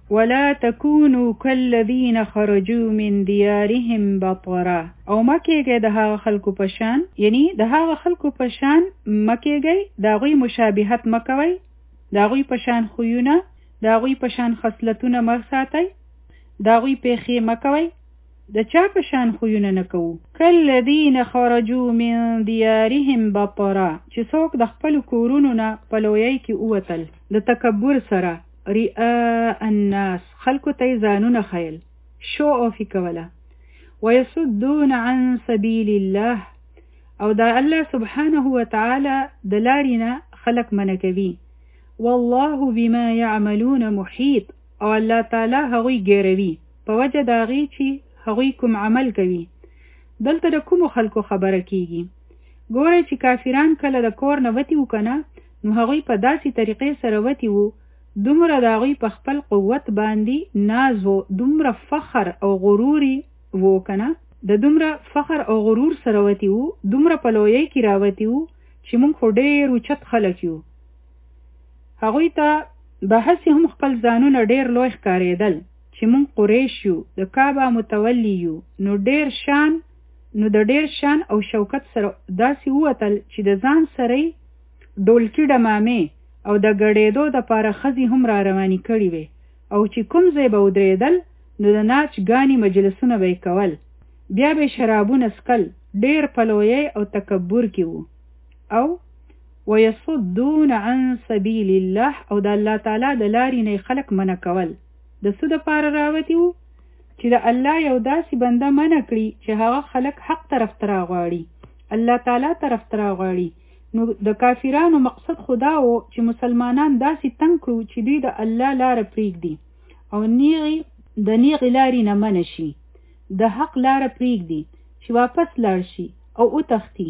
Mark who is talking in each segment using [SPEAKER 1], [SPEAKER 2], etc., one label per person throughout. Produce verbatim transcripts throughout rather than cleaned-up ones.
[SPEAKER 1] ولا تكونوا كالذين خرجوا من ديارهم بطرا او مکیږي د هغه خلکو پشان، یعنی د هغه خلکو پشان مکیږي، دا غوی مشابهت مکوي، دا غوی پشان خویونه، دا غوی پشان خصلتونه مساتي، دا غوی پیخي مکوي، د چا پشان خویونه نکو. کالذین خرجوا من دیارهم بطرا چې څوک د خپل کورونو نه پلویي کې اوتل د تکبر سره، رئاء الناس خلکو ته ځانونه خیل، شو اوفی کوله، ويصدون عن سبيل الله او دا الله سبحانه وتعالى د لارینه خلق منکوي. والله بما يعملون محيط او الله تعالی هغوی ګیروي په وجه د هغې چې هغوی کوم عمل کوي. دلته د کومو خلکو خبره کیږي؟ ګورئ چې کافران کله د کور نه وتي وو کنه، نو هغوی په داسې طریقې سره وتي وو، دومره د هغوی په خپل قوت باندې ناز و، دومره فخر او غروري وو کنه، د دومره فخر او غرور سره وتي وو، دومره په لویۍ کې راوتي وو چې موږ خو ډېر اوچت خلک یو. هغوی ته به هسې هم خپل ځانونه ډېر لوی ښکارېدل چې موږ قریش یو، د کعبه متولی یو، نو ډېر شان نو د ډېر شان او شوکت سره داسې ووتل چې د ځان سره ډولچي ډمامې او د ګډېدو د پاره ښځې هم را روانې کړي وې، او چې کوم ځای به ودرېدل نو د ناچ ګانې مجلسونه به یې کول، بیا به یې شرابونه څکل، ډېر په لویۍ او تکبر کې وو. او ويصدون عن سبيل الله او د الله تعالی د لارې نه خلک منع کول. د څه دپاره راوتي وو؟ چې د الله یو داسې بنده منع کړي چې هغه خلک حق طرف ته راغواړي، الله تعالی طرف ته راغواړي. نو د کافرانو مقصد خدا و چې مسلمانان داسې تنګ کړو چې دوی د الله لاره پرېږدي او نیغي د نیغې لارې نه منع شي، د حق لاره پرېږدي چې واپس لاړ شي او وتښتي.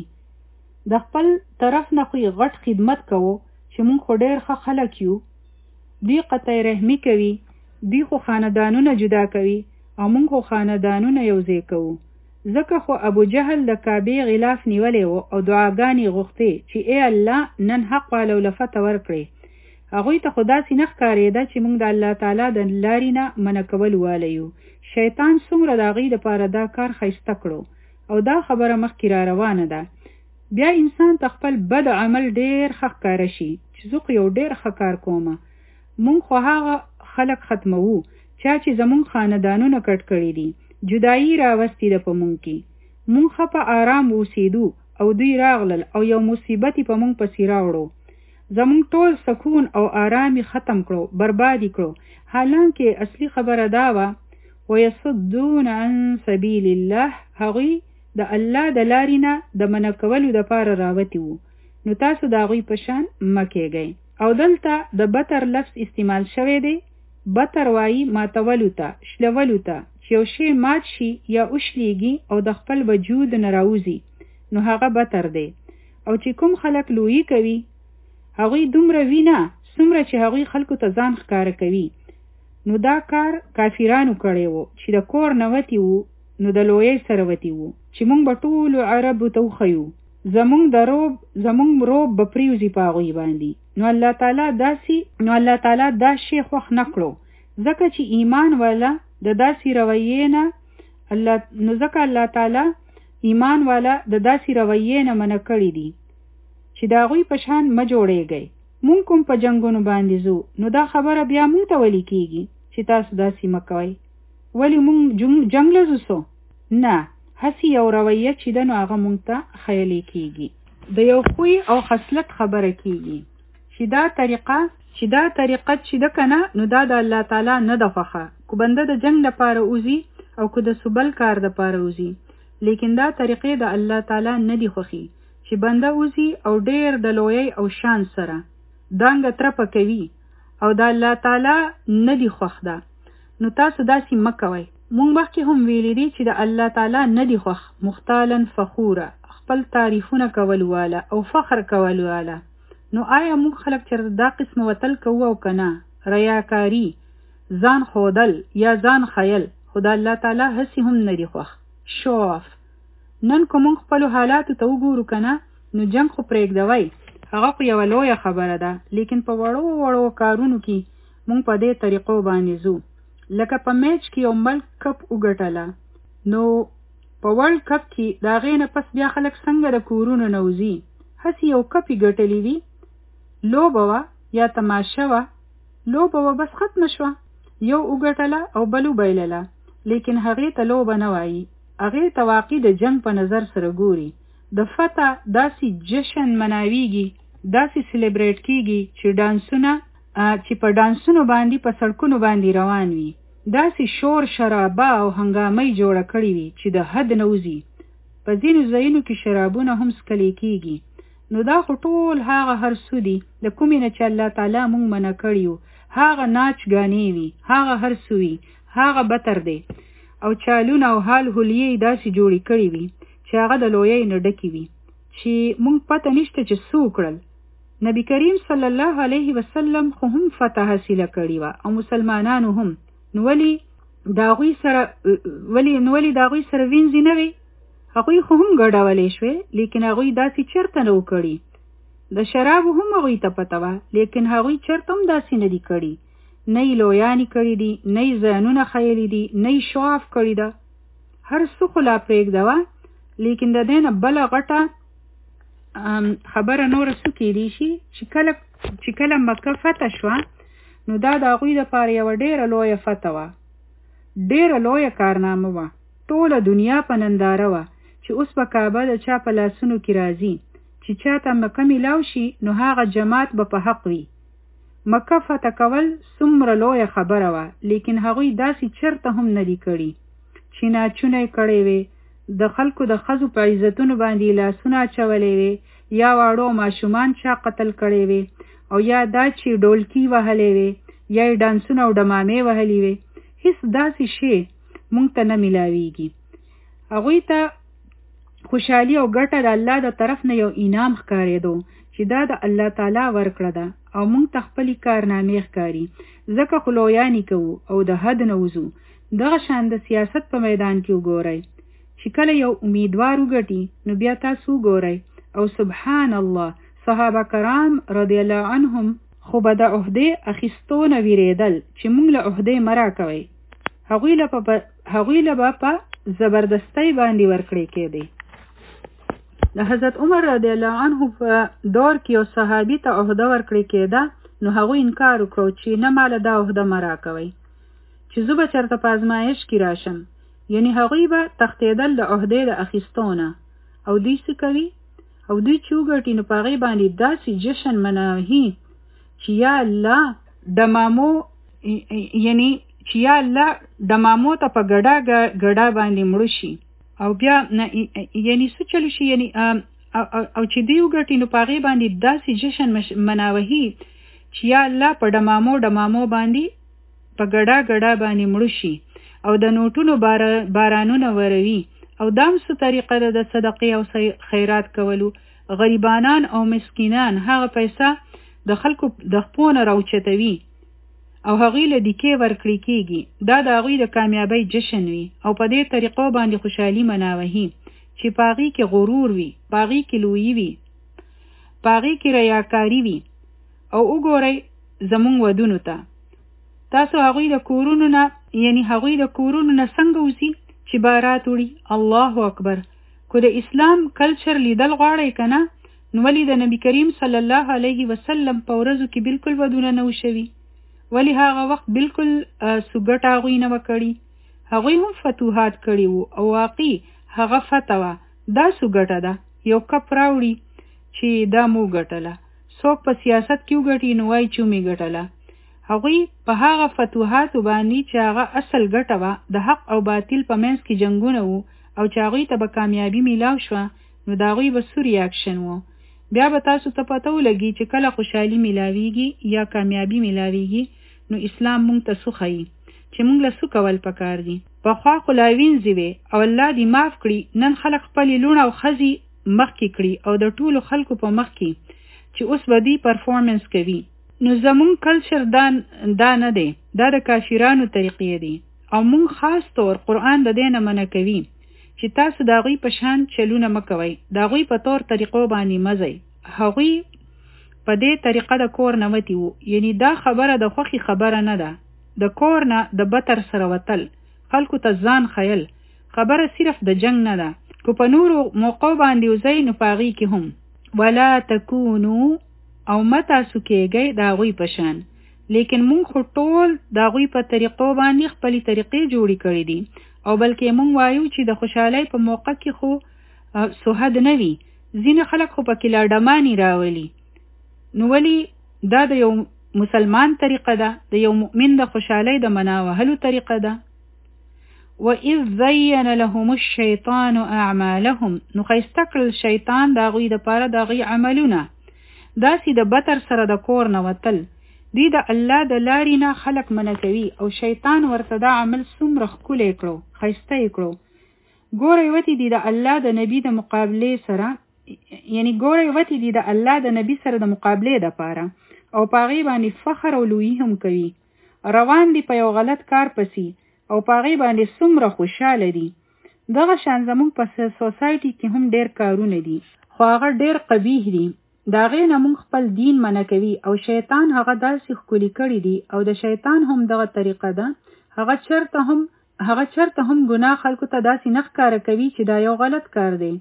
[SPEAKER 1] د خپل طرف نه خو غټ خدمت کوو چې مونږ خو ډېر ښه خلک یو، دوی قطع رحمي کوي، دوی خو خاندانونه جدا کوي او مونږ خو خاندانونه یو ځای کوو. ځکه خو ابو جهل د کعبې غلاف نیولی و او دعاګانې غوښتې چې ای الله نن حق والو له فتح ورکړې. هغوی ته خو داسې نه ښکارېده چې موږ د الله تعالی د لارې نه منع کول واله یو. شیطان څومره د هغوی دپاره دا کار ښایسته کړو او دا خبره مخکې را روانه ده. بیا انسان ته خپل بد عمل ډېر ښه ښکاره شي چې زه خو یو ډېر ښه کار کومه. مونږ خو هغه خلک ختموو چا چې زمونږ خاندانونه کټ کړي دي، جدایي راوستې ده په مونږ کې. مونږ ښه په آرام اوسېدو او دوی راغلل او یو مصیبت یې په مونږ پسې راوړو، زمونږ ټول سکون او آرام یې ختم کړو، برباد یې کړو. حالانکه اصلي خبره دا وه ويصدون عن سبیل الله، هغوی د الله د لارې نه د منع کولو دپاره راوتي وو. نو تاسو د هغوی په شان مه کېږئ. او دلته د بتر لفظ استعمال شوی دی. بتر وایي ماتولو ته، شلولو ته، چې یو شی مات شي یا وشلیږي او د خپل وجود نه راوځي نو هغه بتر دی. او چې کوم خلک لویي کوي هغوی دومره وینه څومره چې هغوی خلکو ته ځان ښکاره کوي. نو دا کار کافرانو کړی وو چې د کور نه وتي وو، نو د لویۍ سره وتي وو چې موږ به ټولو عربو ته وښیو، زمونږ د روب زمونږ روب به پریوزي په هغوی باندې. نو الله تعالی داسې نو الله تعالی دا شی خوښ نه کړو، ځکه چې ایمان والا د داسې رویې نه الله نو ځکه الله تعالی ایمان والا د داسې رویې نه منع کړي دي چې د هغوی په شان مه جوړېږئ. مونږ کوم په جنګونو باندې ځو نو دا خبره بیا مونږ ته ولې کېږي چې تاسو داسې مه کوئ؟ ولې مونږ جنګ له ځو سو؟ نه، هسې یو رویه چې ده نو هغه مونږ ته خیالي کېږي. د یو خوی او خصلت خبره کېږي چې دا طریقه چې دا طریقه چې ده که نه نو دا د الله تعالی نه ده خوښه. که بنده د جنګ لپاره وځي او که د سبل کار دپاره وځي، لیکن دا طریقې د الله تعالی نه دي خوښي چې بنده وځي او ډېر د لویۍ او شان سره دانګه ترپه کوي او د الله تعالی نه دي خوښ ده. نو تاسو داسې مه کوئ. مونږ مخکې هم ویلي دي چې د الله تعالی نه دي خوښ مختالا فخوره، خپل تعریفونه کول واله او فخر کول واله. نو آیا مونږ خلک چېرته دا قسم وتل کوو او که نه؟ ریاکاري، ځان ښودل یا ځان خیل خو د الله تعالی هسې هم نه دي خوښ. شوف نن که مونږ خپلو حالاتو ته وګورو که نه نو جنګ خو پرېږدوئ، هغه خو یوه لویه خبره ده، لیکن په وړو وړو کارونو کې مونږ په دې طریقو باندې ځو. لکه په میچ کې یو ملک کپ وګټله، نو په ورلد کپ کې د هغې نه پس بیا خلک څنګه د کورونو نه وځي؟ هسې یو کپ یې ګټلی وي، لوبه وه یا تماشه وه، لوبه وه بس ختمه شوه، یو وګټله او بل وبایلله، لیکن هغې ته لوبه نه وایي، هغې ته واقع د جنگ په نظر سره ګوري. د فتح داسې جشن مناویږي، داسې سلیبریټ کیږي چې ډانسونه چې په ډانسونو باندې په سړکونو باندې روان وي، داسې شور شرابه او هنګامۍ جوړه کړې وي چې د حد نه وځي. په ځینو ځایونو کې شرابونه هم څښلی کیږي. نو دا خو ټول هغه هر څه دي د کومې نه چې الله تعالی مونږ منع کړي وو، هغه ناچ ګانې وي، هغه هر څه وي، هغه بتر دی. او چالونه او حال حلیې داسې جوړې کړې وي چې هغه د لویۍ نه ډکې وي چې مونږ پته نشته چې څه وکړل. نبی کریم صلی الله علیه وسلم خو هم فتح حاصله کړې وه او مسلمانانو هم، نو ولې د هغوی سره ولې نو ولې د هغوی سره وینځې نه وي؟ هغوی خو هم ګډولی شوې، لیکن هغوی داسې چېرته نه و کړي. د شرابو هم هغوی ته پته وه، لیکن هغوی چېرته هم داسې نه دي کړي. نه یې لویانې کړي دي، نه یې ځانونه ښیلي دي، نه یې شواف کړي ده. هر څه خو لا پرېږدوه، لیکن د دې نه بله غټه خبره نوره څه کېدی شي چې کله چې کله مکه فتح شوه، نو دا د هغوی دپاره یوه ډېره لویه فتح وه، ډېره لویه کارنامه وه، ټوله دنیا په ننداره وه چې اوس به کعبه د چا په لاسونو کې راځي، چې چا ته مکه میلاو شي نو هغه جماعت به په حق وي. مکه فتح کول څومره لویه خبره وه، لیکن هغوی داسې چېرته هم نه دي کړي چې ناچونه یې کړی وې، د خلکو د ښځو په عزتونو باندې لاسونه اچولی وې، یا واړو ماشومان چا قتل کړی وې، او یا دا چې ډولکي وهلی وې، یا یې ډانسونه او ډمامې وهلي وې. هیڅ داسې شی مونږ ته نه میلاویږي. هغوی ته خوشحالي او ګټه د الله د طرف نه یو انعام ښکارېدو چې دا د الله تعالی ورکړه ده او مونږ ته خپلې کارنامې ښکاري، ځکه خو لویانې کوو او د حد نه وځو. دغه شان د سیاست په میدان کې وګورئ چې کله یو امیدوار وګټي نو بیا تاسو وګورئ، او سبحان الله صحابه کرام رضی الله عنهم خو به د عهدې اخیستو نه ویرېدل چې مونږ له عهدې مه راکوئ. هغوی له هغوی له به په زبردستۍ باندې ورکړې کېدې. د حضرت عمر رضی الله عنه په دور کې یو صحابي ته عهده ورکړې کېده، نو هغوی انکار وکړو چې نه ماله دا عهده مه راکوئ چې زه به چېرته په ازمایش کې راشم. یعنې هغوی به تښتېدل د عهدې د اخیستو نه. او دوی څه کوي؟ او دوی چې وګټي نو په هغې باندې داسې جشن مناوهي چې یا الله ډمامو یعنی چې یا الله ډمامو ته په ګډا ګډا باندې مړه شي، او بیا یعنی څه چلو شي، یعنی او چې دوی وګټي نو په هغې باندې داسې جشن مناوهي چې یا الله په ډمامو ډمامو باندې په ګډا ګډا باندې مړه شي، او د نوټونو بارانونه وروي. او دام څه طریقه ده د صدقې او خیرات کولو؟ غریبانان او مسکینان هغه پیسه د خلکو د خپو نه راوچتوي او هغوی له دیکې ورکړې کېږي. دا د هغوی د کامیابۍ جشن وي او په دې طریقو باندې خوشحالي مناوهي چې په هغې کې غرور وي، په هغې کې لویي وي، په هغې کې ریاکاري وي. او وګورئ زمونږ ودونو ته، تاسو هغوی د کورونو نه یعنی هغوی د کورونو نه څنګه وځي چې بارات وړي؟ الله اکبر. کو د اسلام کلچر لیدل غواړئ که نه، نو ولې د نبی کریم صلی الله علیه وسلم په ورځو کې بالکل ودونه نه وشوي؟ ولې هغه وخت بالکل سوګټه هغوی نه وه کړي؟ هغوی هم فتوحات کړي وو او واقعي هغه فتح وه. دا سوګټه ده، یو کپ راوړي چې دا مو ګټله. څوک په سیاست کې وګټي نو وایي چې مې ګټله. هغوی په هغه فتوحاتو باندې چې هغه اصل ګټه وه، د حق او باطل په منځ کې جنګونه وو، او چې هغوی ته به کامیابي میلاو شوه نو د هغوی به څه ریاکشن وو. بیا به تاسو ته پته ولګي چې کله خوشحالي میلاویږي یا کامیابي میلاویږي نو اسلام مونږ ته څه ښیي چې مونږ له څه کول پکار دي. پخوا خو لا وینځې وې او الله دې معاف کړي، نن خلک خپلې لوڼه او ښځې مخکې کړي او د ټولو خلکو په مخ کې چې اوس به دوی پرفارمنس کوي. نو زمونږ کلچر دا, دا نه دی، دا د کافرانو طریقې دی. او مونږ خاص طور قرآن د دې نه منع کوي چې تاسو د هغوی په شان چلونه مه کوئ، د هغوی په طور طریقو باندې مه ځئ. هغوی په دې طریقه د کور نه وتي وو، یعنی دا خبره د خوښې خبره نه ده. د کور نه د بتر سره وتل، خلکو ته ځان خیل، خبره صرف د جنگ نه ده. کو په نورو موقع باندې وزي نو پاغي کې هم ولا تکونو او متاسو کېږي د هغوی په شان. لیکن مونږ خو ټول د هغوی په طریقو باندې خپلې طریقې جوړې کړې دي، او بلکې مونږ وایو چې د خوشحالۍ په موقع کې خو سوهد نه وي. ځینې خلک خو پکې لا ډمانې راولي. نو ولی دا د یو مسلمان طریقه ده، د یو مؤمن د خوشحالۍ د مناوهلو طریقه ده. وَإِذْ زَيَّنَ لَهُمُ الشَّيْطَانُ أَعْمَالَهُم، نو خیسته کړل شیطان د هغوی دپاره د هغوی عملونه. داسې د بتر سره د کور نه وتل، دوی د الله د لارې نه خلق منع کوي، او شیطان ورته دا عمل څومره ښکلی کړو، ښایسته یې کړو. ګورئ وتی دي د الله د نبی د مقابلې سره، یعنی ګورئ وتی دي د الله د نبی سره د مقابلې دپاره، او په هغې باندې فخر او لویي هم کوي. روان دي په یو غلط کار پسې، او په هغې باندې څومره خوشحاله دي. دغه شان زموږ په سوسایټي کې هم ډېر کارونه دي، خو هغه ډېر قبیح دي. د هغې نه موږ خپل دین منع کوي، او شیطان هغه داسې ښکلي کړي دي، او د شیطان هم دغه طریقه ده. هغه چرته هم هغه چرته هم ګناه خلکو ته داسې نه ښکاره کوي چې دا یو غلط کار دی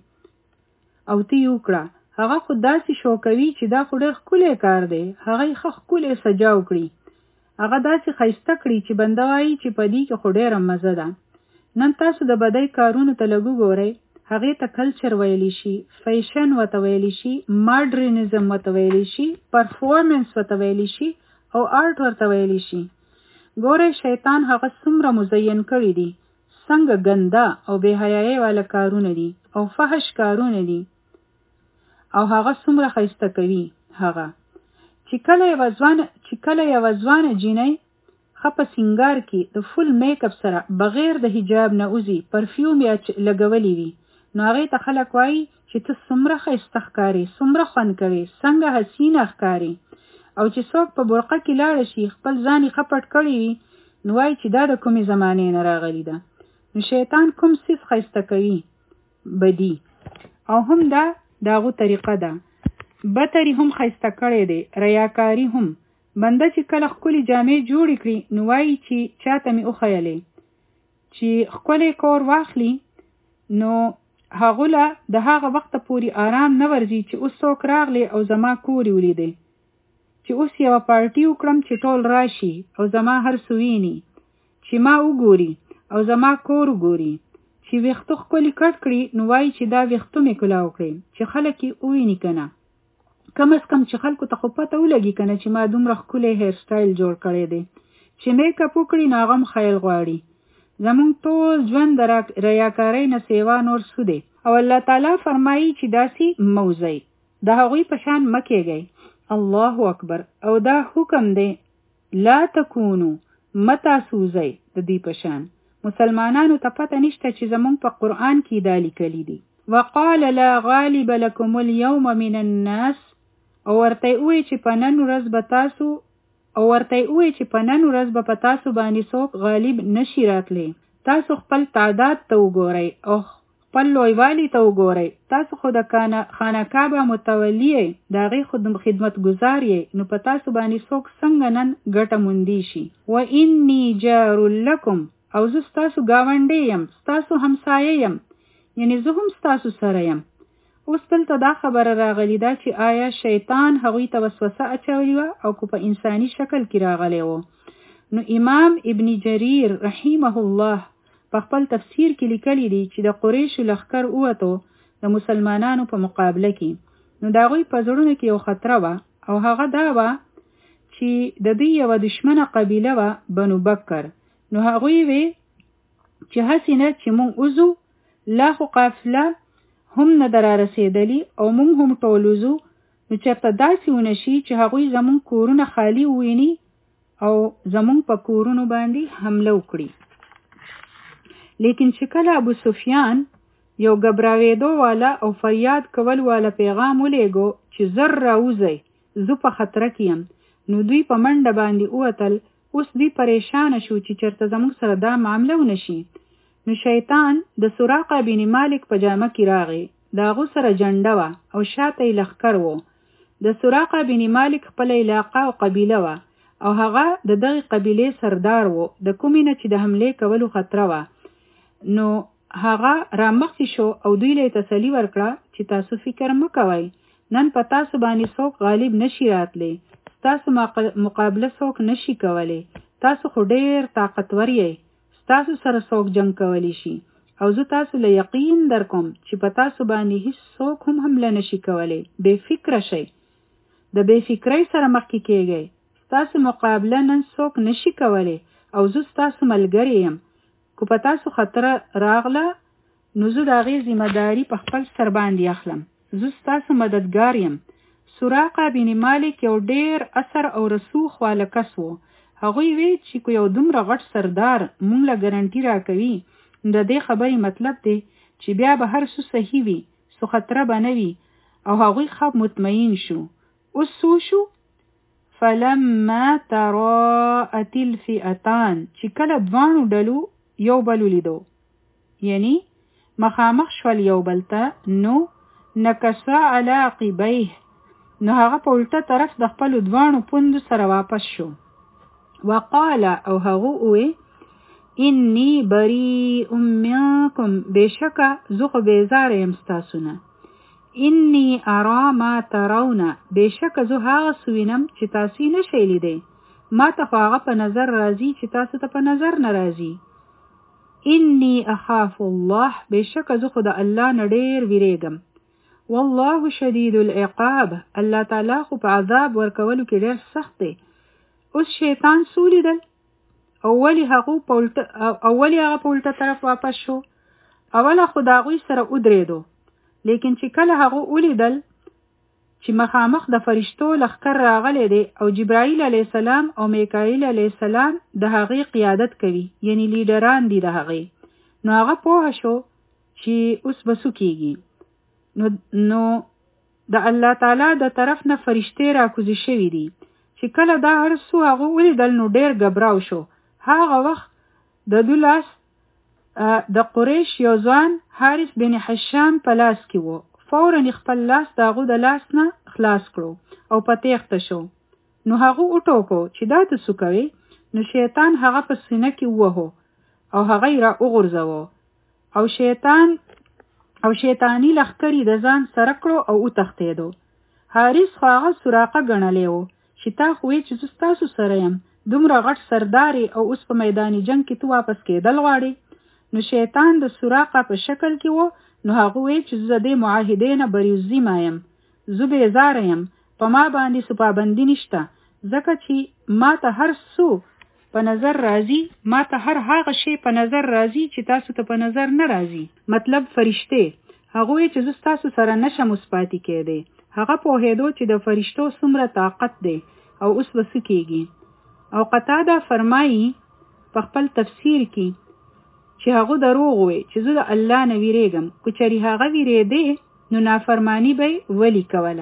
[SPEAKER 1] او ته یې وکړه. هغه خو داسې شو کوي چې دا خو ډېر ښکلی کار دی، هغه یې ښه ښکلی سجاو کړي، هغه داسې ښایسته کړي چې بنده وایي چې په دې کې خو ډېره مزه ده. نن تاسو د بدۍ کارونو ته لږ وګورئ، هغې ته کلچر ویلی شي، فیشن ورته ویلی شي، ماډرنزم ورته ویلی شي، پرفورمنس ورته ویلی شي، او آرټ ورته ویلی شي. ګورئ شیطان هغه څومره مزین کړي دي، څنګه ګنده او بې حیایۍ والا کارونه دي او فحش کارونه دي، او هغه څومره ښایسته کوي. هغه چې کله یوه ځوانه چې کله یوه ځوانه جینۍ ښه په سینګار کې د فل میک اپ سره بغیر د حجاب نه وځي، پرفیوم یا لګولی وي، نو هغې ته خلک وایي چې ته څومره ښایسته ښکارې، څومره خوند کوې، څنګه حسینه ښکارې. او چې څوک په برقه کې لاړه شي، خپل ځان یې ښه پټ کړی وي، نو وایي چې دا د کومې زمانې نه راغلی ده. نو شیطان کوم څیز ښایسته کوي؟ بدي. او هم دا د هغو طریقه ده. بتري هم ښایسته کړی دی، ریاکاري هم. بنده چې کله ښکلې جامې جوړې کړي، نو وایي چې چاته مې وښیلې. چې ښکلی کور واخلي، نو هغو له د هغه وخته پورې آرام نه ورځي چې اوس څوک راغلی او زما کور یې ولیدی، چې اوس یوه پارټي وکړم چې ټول راشي او زما هر څه ویني، چې ما وګوري او زما کور وګوري. چې ویښته ښکلي کټ کړي، نو وایي چې دا ویښته مې کلاو کړي، چې خلک یې وویني که نه، کم از کم چې خلکو ته خو پته ولګي که نه چې ما دومره ښکلی هیر سټایل جوړ کړی دی. چې میک اپ وکړي، نو هغه هم خیل غواړي. زمونږ ټول ژوند د ریاکارۍ نه سیوا نور څه دی. او الله تعالی فرمایي چې داسې مه اوسئ، د هغوی په شان مه کېږئ. الله اکبر. او دا حکم دی، لا تکونو، مه تاسو اوسئ د دوی په شان. مسلمانانو ته پته نشته چې زمونږ په قرآن کې دا لیکلي دي. وقال لا غالب لكم اليوم من الناس، او ورته وی چې په نن ورځ به تاسو او ورته وی چې په نن ورځ به په تاسو باندې څوک غالب نشي راتلی. تاسو خپل تعداد ته وګورئ او خپل لویوالي ته وګورئ. تاسو خو د خانقاه به متولي یې، د هغې خو خدمتګزار یې، نو په تاسو باندې څوک څنګه نن ګټه موندی شي. واني جار لکم، او زه ستاسو ګاونډی یم، ستاسو همسایه یم، یعنی زه هم ستاسو سره یم. اوس دلته دا خبره راغلی ده چې آیا شیطان هغوی ته وسوسه اچولی وه او که په انساني شکل کې راغلی و. نو امام ابن جریر رحمه الله په خپل تفسیر کې لیکلی دی چې د قریشو لښکر ووتو د مسلمانانو په مقابله کې، نو د هغوی په زړونو کې یو خطره وه، او هغه دا وه چې د دوی یوه دشمنه قبیله وه، بنو بکر. نو هغوی وی چې هسې نه چې مونږ وځو، لا خو قافله هم نه در رسېدلی او مونږ هم ټول وځو، نو چېرته داسې ونه شي چې هغوی زمونږ کورونه خالي وویني او زمونږ په کورونو باندې حمله وکړي. لیکن چې کله ابو سفیان یو ګبراوېدو والا او فریاد کول والا پیغام ولیږو چې زر راوځئ، زه په خطره کې یم، نو دوی په منډه باندې ووتل. اوس دوی پریشانه شو چې چېرته زموږ سره دا معامله ونه شي. نو شیطان د سراقه بن مالک په جامه کې راغی، د هغو سره جنډه وه او شاته یې لښکر و. د سراقه بن مالک خپله علاقه او قبیله وه، او هغه د دغه قبیله سردار وو د کومینه چې د حمله کولو خطر و. نو هغه رامخ شو او دوی له تسلی ورکړه چې تاسو فکر مکوئ، نن په تاسو باندې څوک غالب نشي راتلی، تاسو مقابله څوک نشي کولی، تاسو خو ډیر طاقتور یې، تاسو سره څوک جنگ کولی شي او زه تاسو له یقین در کوم چې په تاسو باندې هیڅ څوک هم حمله نشي کولی. بے فکر شئ، د بے فکرۍ سره مخکې کېږئ، تاسو مقابله نن څوک نشي کولی او زه تاسو ملګری یم. کو په تاسو خطر راغله نو زه د هغې ذمه داري په خپل سر باندې اخلم، زه تاسو مددګار یم. سراقه بن مالک یو ډیر اثر او رسوخ واله کس و. هغوی وی چې کو یو دومره غټ سردار مونږ له ګارنټي راکوي، د دې خبرې مطلب دی چې بیا به هر څه صحیح وي، څه خطره به نه وي. او هغوی خب مطمئن شو. اوس څو شو؟ فلما تراءت الفئتان، چې کله دواړو ډلو یو بل ولیدو، یعنی مخامخ شول یو بل ته، نو نکسا علی عقبیه، نو هغه په الټه طرف د خپلو دواړو پوندو سره واپس شو. وقال، او هغه ووی انی بریء منکم، بشکه زه خو بیزاره یم ستاسو نه. انی ارا ما ترون، بشکه زه هغه څه وینم چې تاسو یې نشئ لیدی، ما ته خو هغه په نظر راځي چې تاسو ته په نظر نه راځي. انی اخاف الله، بشکه زه خو د الله نه ډیر ویریږم. والله شدید العقاب، الله تعالی خو په عذاب ورکولو کې ډیر سخت دی. اوس شیطان سولیدل، اولی هغه په الټه اولی هغه په الټه طرف واپس شو. اوله خو د هغوی سره ودرېدو، لیکن چې کله هغه ولیدل چې مخامخ د فرشتو لښکر راغلی دی او جبرائیل علیه السلام او میکائیل علیه السلام د هغې قیادت کوي، یعنی لیډران دي د هغې، نو هغه پوه شو چې اوس به څه کېږي. نو نو د الله تعالی د طرف نه فرشتې راکوزي شوي دي. چې کله دا هر څه هغه ولیدل نو ډیر ګبراو شو. هغه وخت د دوی لاس د قریش یو ځوان حارث بن حشام په لاس کې و. فورا خپل لاس د هغه د لاس نه خلاص کړو او په تېښته شو. نو هغه وټوکو چې دا ته څه کوي؟ نو شیطان هغه په سینه کې ووهو او هغه یې را وغورځوه او شیطان او شیطانی لښکرې د ځان سره کړو او وتښتېدو. حارث خو هغه سراقه ګڼلی و چې تا خو وی چې زه ستاسو سره یم، دومره غټ سردارې او اوس په میداني جنګ کې تو واپس کېدل غواړې. نو شیطان د سراقه په شکل کې و. نو هغه وی چې زه د معاهدې نه بریوزیمه یم، زه بیزاره یم، په ما باندې څه پابندي نشته، ځکه چې ما ته هر څه په نظر راځي، ما ته هر هغه شی په نظر راځي چې تاسو ته په نظر نه راځي. مطلب فرشته. هغه وی چې زه تاسو سره نشم مثباتي کېدی. هغه پوهېدو چې د فرشتو څومره طاقت دی او اوس به څه کېږي. او قتاده فرمایي په خپل تفسیر کې چې هغه دروغ وی چې زه د الله نه ویریږم، که چېرې هغه ویریدی نو نافرمانی به ولی کوله.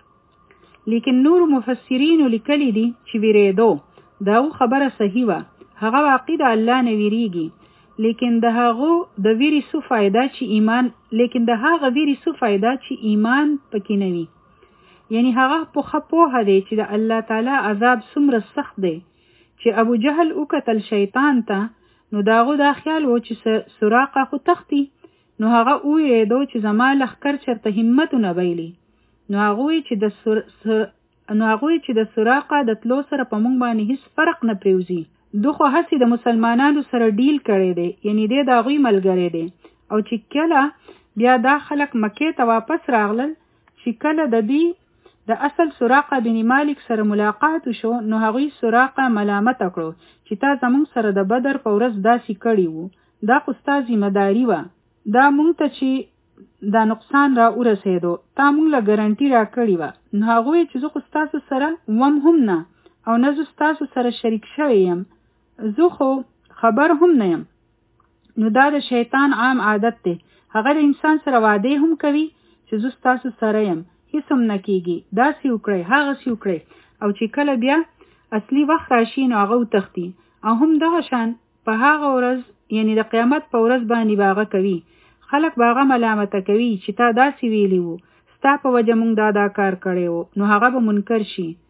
[SPEAKER 1] لیکن نور مفسرین لیکلی دي چې ویریدو دا خبره صحیح وه، هغه واقع د الله نه ویریږي، لیکن د هغه د ویری څه فایده چې ایمان لیکن د هغه ویری څه فایده چې ایمان پکې نه وي. یعنی هغه په خپوه دی چې د الله تعالی عذاب څومره سخت دی. چې ابو جهل وکتل شیطان ته، نو داغه دا خیال و چې سراقه خو تختی، نو هغه ویریدو چې زما لښکر چرته همت نه بایلی. نو هغه وی چې د سر... سر... نو هغه وی چې د سراقه د تلو سره په مونږ باندې هیڅ فرق نه پریوزي. دوی هسې د مسلمانانو سره ډیل کړی دی، یعنی دی د هغوی ملګری دی. او چې کله بیا دا خلک مکې ته واپس راغلل، چې کله د دوی د اصل سراقه بن مالک سره ملاقات شو، نو هغوی سراقه ملامت کړو چې تا زمونږ سره د بدر په ورځ داسې کړي وو، دا خو ستا ذمه داري وه، دا مونږ ته چې دا نقصان را ورسېدو تا مونږ له ګارنټي را کړې وه. نو هغوی چې زه خو ستاسو سره وم هم نه، او نه زه ستاسو سره شریک شوی یم، زه خو خبر هم نه یم. نو دا د شیطان عام عادت دی، هغه د انسان سره وعده هم کوي چې زه ستاسو سره یم، هیڅ هم نه کېږي، داسې وکړئ هغسې وکړئ، او چې کله بیا اصلي وخت راشي نو هغه وتښتي. او هم دغه شان په هغه ورځ، یعنی د قیامت په ورځ باندې به هغه کوي، خلک به هغه ملامته کوي چې تا داسې ویلي وو، ستا په وجه مونږ دا دا کار کړی وو، نو هغه به منکر شي.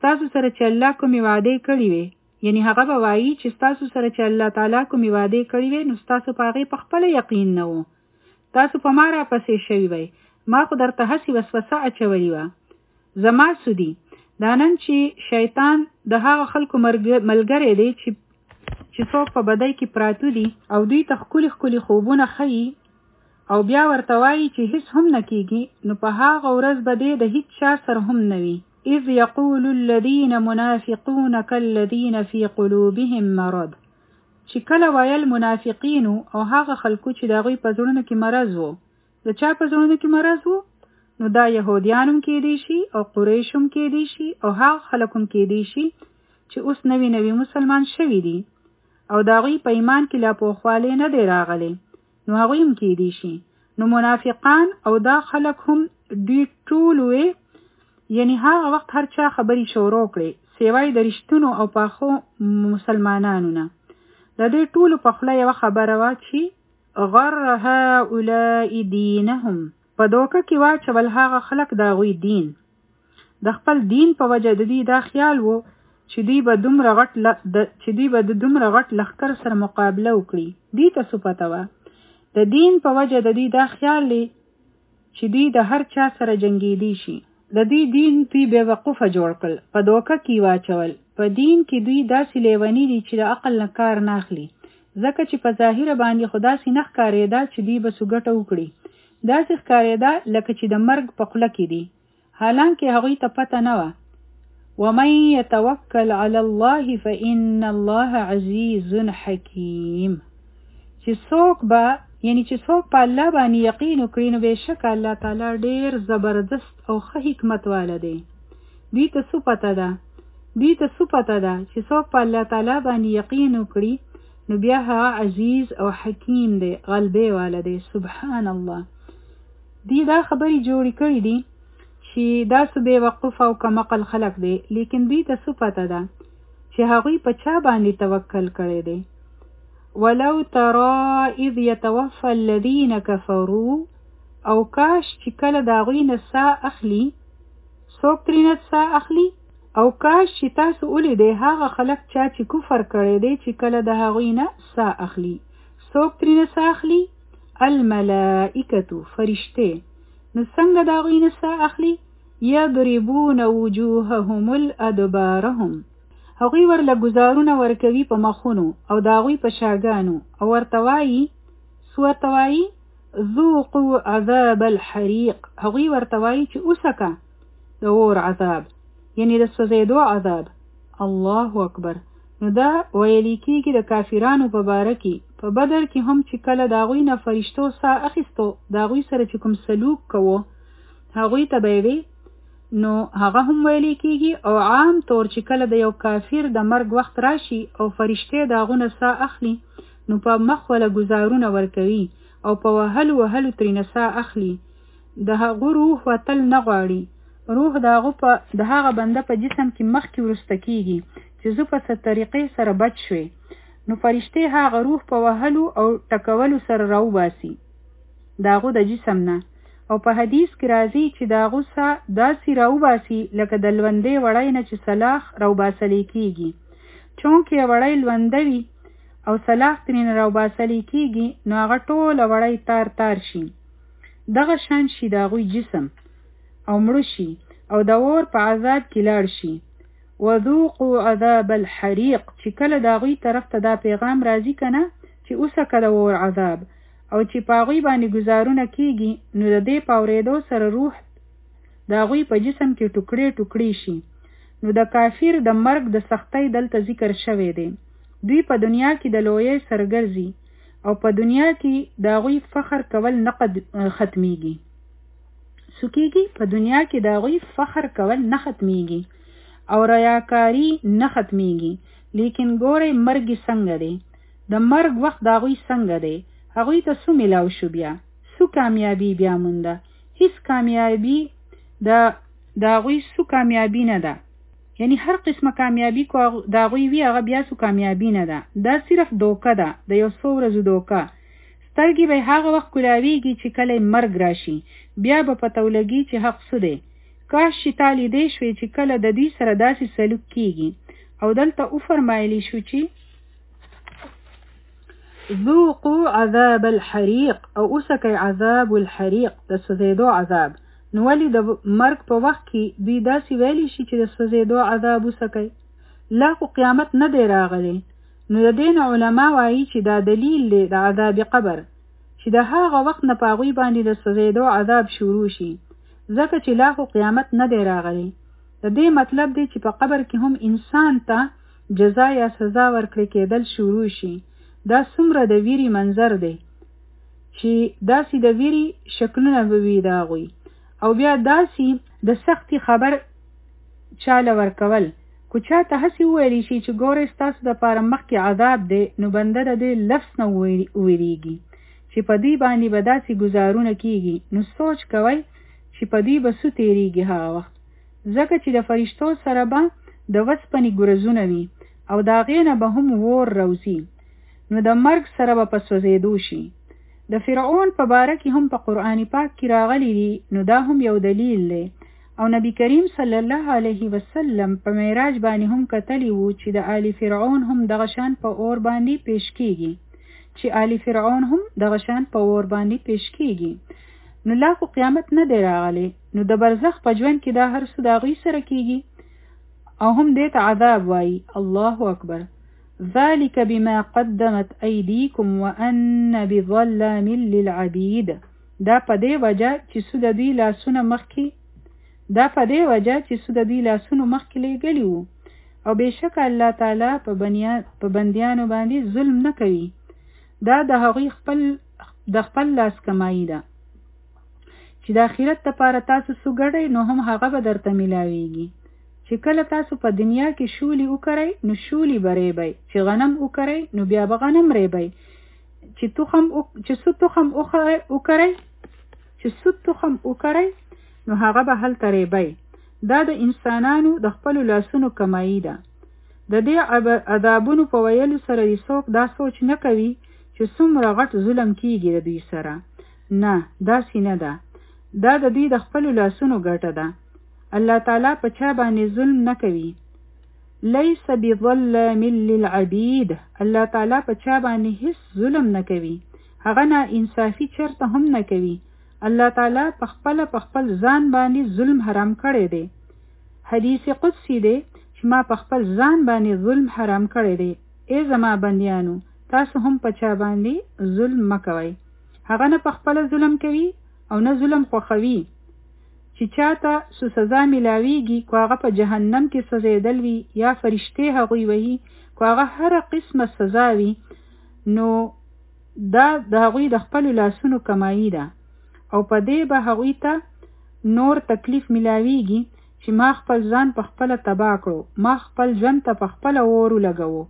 [SPEAKER 1] ستاسو سره چې الله کومې وعدې کړې وي، یعنی هغه به وایي چې ستاسو سره چې الله تعالی کومې وعدې کړې وي نو ستاسو په هغې په خپله یقین نه و. تاسو په ما راپسې شوي وئ، ما خو درته هسې وسوسه اچولې وه. زما سودي دا نن چې شیطان د هغه خلکو ملګری دی چې چې څوک په بدۍ کې پراته دي او دوی ته ښکلي ښکلي خوبونه ښیي او بیا ورته وایي چې هیڅ هم نه کیږي، نو په هغه ورځ به دی د هیڅ چا سره هم نه وي. اذ یقول الذین منافقون کالذین فی قلوبهم مرض، چې کله ویل منافقینو او هغه خلکو چې د هغوی په زړونو کې مرض و. د چا په زړونو کې مرض و؟ نو دا یهودیان هم کېدی شي او قریش هم کېدی شي او هغه خلک هم کېدی شي چې اوس نوي نوي مسلمان شوي دي او د هغوی په ایمان کې لا پوخوالی نه دی راغلی، نو هغوی هم کېدی شي. نو منافقان او دا خلک هم دوی ټول وې، یعنی هغه وخت هر چا خبرې شروع کړې سیوای د رښتونو او پاخو مسلمانانو نه. د دې ټولو په خوله یوه خبره وه چې غر هؤلاء دینهم، په دوکه کې واچول هغه خلک د هغوی دین. د خپل دین په وجه د دوی دا خیال و چې دوی به دومره غټ چې دوی به د دومره غټ لښکر سره مقابله وکړي. دوی ته څه پته وه؟ د دین په وجه د دوی دا خیال دی چې دوی د هر چا سره جنګېدی شي. د دوی دین دوی بې وقوفه جوړ کړل، په دوکه کې واچول. په دین کې دوی داسې لیوني دي چې د عقل نه کار نه اخلي، ځکه چې په ظاهره باندې خو داسې نه ښکارېده چې دوی به څه ګټه وکړي. داسې ښکارېده لکه چې د مرګ په خوله کې دي، حالانکه هغوی ته پته نه وه. ومن يتوکل علی الله فإن الله عزیز حکیم، چې څوک به یعنی چې څوک په الله باندې یقین وکړي نو بېشکه الله تعالی ډېر زبردست او ښه حکمت واله دی. دوی ته څه پته ده دوی ته څه پته ده چې څوک په الله تعالی باندې یقین وکړي نو بیا هغه عزیز او حکیم دی، غلبې واله دی. سبحان الله. دوی دا خبرې جوړې کړې دي چې دا څه بې وقوفه او کمعقل خلک دی، لیکن دوی ته څه پته ده چې هغوی په چا باندې توکل کړی دی. ولو ترى اذ يتوفى الذين كفروا، او کاش چې کله د هغوی نه ساه اخلي، څوک ترېنه ساه اخلي؟ او کاش چې تاسو ولیدئ هغه خلک چا چې کفر کړی دی چې کله د هغوی نه ساه اخلي. څوک ترېنه ساه اخلي؟ الملائکة، فرشتې. نو څنګه د هغوی نه ساه اخلي؟ یضربون وجوههم الادبارهم، هغوی ورله ګزارونه ورکوي په مخونو او د هغوی په شاګانو، او ورته وایي څه ورته وایي؟ ذوقوا عذاب الحریق، هغوی ورته وایي چې اوسکه د اور عذاب، یعنی د سوځېدو عذاب. الله اکبر. نو دا ویلی کېږي د کافرانو په باره کې. په بدر کې هم چې کله د هغوی نه فرشتو ساه اخیستو، د هغوی سره چې کوم سلوک کوو هغوی ته به یې نو هغه هم ویلی کېږي. او عام طور چې کله د یو کافر د مرګ وخت راشي او فرشتې د هغو نه ساه اخلي نو په مخ وله ګزارونه ورکوي او په وهلو وهلو ترېنه ساه اخلي. د هغو روح وتل نه غواړي. روح د هغو په د هغه بنده په جسم کې مخکې وروسته کېږي چې زه په څه طریقې سره بچ شوې، نو فرشتې هغه روح په وهلو او ټکولو سره راوباسي د هغو د جسم نه. او په حدیث کې راځي چې د هغو ساه داسې راوباسي لکه د لوندې وړۍ نه چې سلاخ راوباسلی کېږي. چونکې وړۍ لونده وي او سلاخ ترېنه راوباسلی کېږي نو هغه ټوله وړۍ تار تار شي. دغه شان شي د هغوی جسم او مړه شي او د اور په عذاب کې لاړ شي. وذوقوا عذاب الحریق، چې کله د هغوی طرف ته دا پیغام راځي که نه چې اوسکه د اور عذاب، او چې په هغوی باندې ګزارونه کېږي، نو د دې په اورېدو سره روح د هغوی په جسم کې ټوکړې ټوکړې شي. نو د کافر د مرګ د سختۍ دلته ذکر شوی دی. دوی په دنیا کې د لویۍ سره ګرځي او په دنیا کې د هغوی فخر کول نه ختمیږي. څه کېږي؟ په دنیا کې د هغوی فخر کول نه ختمیږي او ریاکاري نه ختمیږي. لیکن ګورئ مرګ څنګه دی، د مرګ وخت د هغوی څنګه دی. هغوی ته څه میلاو شو؟ بیا څه کامیابي بیا مونده؟ هیڅ کامیابي د د هغوی څه کامیابي نه ده. یعنی هر قسمه کامیابي کو د هغوی وي هغه بیا څه کامیابي نه ده. دا صرف دوکه ده، د یو څو ورځو دوکه. سترګې به هغه وخت کولاویږي چې کله مرګ راشي، بیا به پته ولګي چې حق څه دی. کاش چې تا لیدی شوې چې کله د دې سره داسې سلوک کیږي. او دلته وفرمایلی شو چې ذوقوا عذاب الحریق او اوسکئ عذاب الحریق د سوځېدو عذاب. نو ولې د مرګ په وخت کې دوی داسې ویلی شي چې د سوځېدو عذاب وسکئ؟ لا خو قیامت نه دی راغلی. نو د دې نه علما وایي چې دا دلیل دی د عذاب قبر چې د هغه وخت نه په هغوی باندې د سوځېدو عذاب شروع شي، ځکه چې لا خو قیامت نه دی راغلی. د دې مطلب دی چې په قبر کې هم انسان ته جزا یا سزا ورکړې کېدل شروع شي. دا څومره د ویری منظر دی چې داسې د ویری شکلونه به وي د هغوی. او بیا داسې د سختي خبر چاله ورکول. کو چاته هسې وویلی شي چې ګورئ ستاسو دپاره مخکې عذاب دی، نو بنده د دې لفظ نه وویریږي چې په دې باندې به داسې ګزارونه کیږي. نو سوچ کوئ چې په دې به څه تېرېږي هغه وخت، ځکه چې د فرشتو سره به د وسپنې ګرزونه وي او د هغې نه به هم اور روزي. نو د مرګ سره به په سوځېدو شي. د فرعون په باره کې هم په قرآن پاک کې راغلی دي، نو دا هم یو دلیل دی. او نبی کریم صلی الله علیه وسلم په معراج باندې هم کتلی وو چې د آل فرعون هم دغه شان په اور باندې پیش کیږي چې آل فرعون هم دغه شان په اور باندې پیش کیږي. نو لا خو قیامت نه دی راغلی. نو د برزخ په ژوند کې دا هر څه د هغوی سره کیږي او هم دې ته عذاب وایي. الله اکبر. ذلك بما قدمت أيديكم وأن بظلام للعبيد. دا په دې وجه چې سود دوی لاسونه مخکې دا په دې وجه چې سود دوی لاسونه مخکې لګلی وو. او بېشکه الله تعالی په بنیا په بندیانو باندې ظلم نه کوي. دا د هغوی خپل د خپل لاس کمایي ده چې د آخرت لپاره تاسو څه ګټئ نو هم هغه به درته میلاویږي. چې کله تاسو په دنیا کې شولي وکړئ نو شولي به ریبئ، چې غنم وکړئ نو بیا به غنم ریبئ، چې تخم چې سود تخم وکړئ چې سود تخم وکړئ نو هغه به هلته ریبئ. دا د انسانانو د خپلو لاسونو کمایي ده. د دې عذابونو په ویلو سره یې څوک دا سوچ نه کوي چې څومره غټ ظلم کیږي د دوی سره. نه، داسې نه ده. دا د دوی د خپلو لاسونو ګټه ده. الله تعالی په چا باندې ظلم نه کوي. لیس بظلام للعبید. الله تعالی په چا باندې هیڅ ظلم نه کوي. هغه نه انصافي چرته هم نه کوي. الله تعالی په خپل په خپل ځان باندې ظلم حرام کړی دی. حدیث قدسی دی چې ما په خپل ځان باندې ظلم حرام کړی دی. ای زما بندیانو، تاسو هم په چا باندې ظلم مکوئ. هغه نه په خپل ظلم کوي او نه ظلم خوښوي. چې چاته سو سزا ملاویږي، کو هغه په جهنم کې سوځېدل وي یا فرشتې هغوی وهي، کو هغه هره قسمه سزا وي، نو دا د هغوی د خپلو لاسونو کمایي ده. او په دې به هغوی ته نور تکلیف ملاویږي چې ما خپل ځان په خپله تباه کړو، ما خپل ژوند ته په خپله اور ولګوو.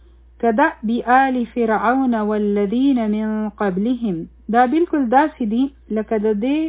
[SPEAKER 1] كدأب آل فرعون والذین من قبلهم. دا بالکل داسې دي لکه د دې